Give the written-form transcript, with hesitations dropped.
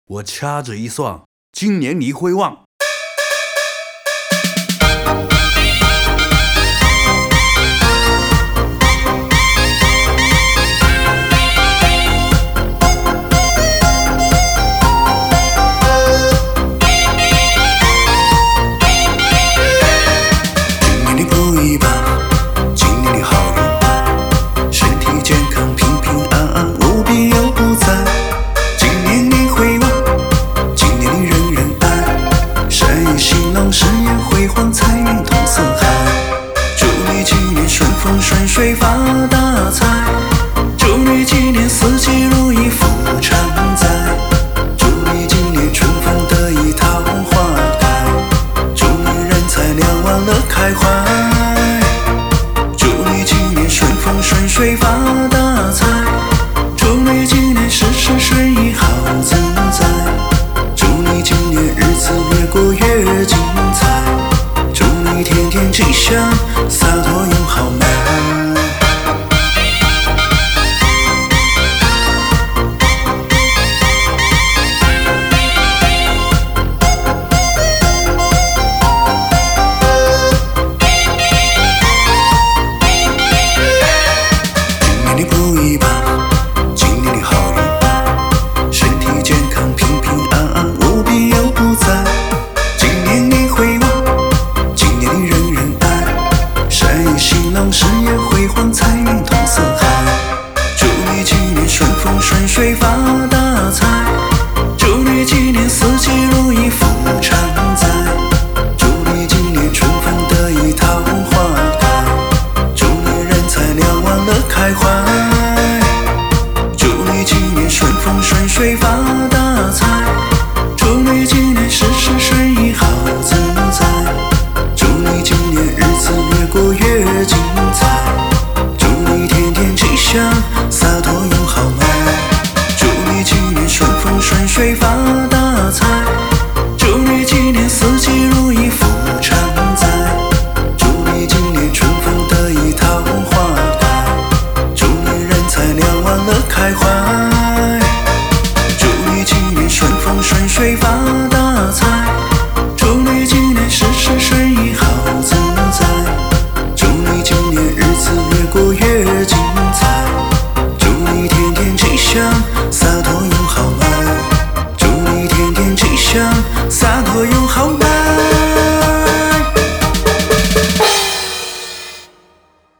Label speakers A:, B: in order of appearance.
A: 我掐指一算，今年你会旺。
B: 今年你不一般，今年你好运，身体健康，平平安安，无病又不灾。今年你会旺，今年你人人爱，生意兴隆，事业辉煌，财运通四海。祝你今年顺风顺水发大财，祝你今年四季如意福常在，祝你今年春风得意桃花开，祝你人财两万乐开怀，祝你今年顺风顺水发大财，祝你今年事事顺意好自在，祝你今年日子越过越精彩，祝你天天吉祥，洒脱又豪迈。今年你不一般，今年你好运，身体健康，平平安安，无病又不灾。今年你会旺，今年你人人爱，生意兴隆，事业辉煌，财运通四海。祝你今年顺风顺水发大财，祝你今年四季如意福常在，祝你今年春风得意桃花开，祝你人财两万乐开怀，祝你今年顺风顺水发大财，祝你今年事事顺意好自在，祝你今年日子越过越精彩，祝你天天吉祥，洒脱又豪迈，祝你今年顺风顺水发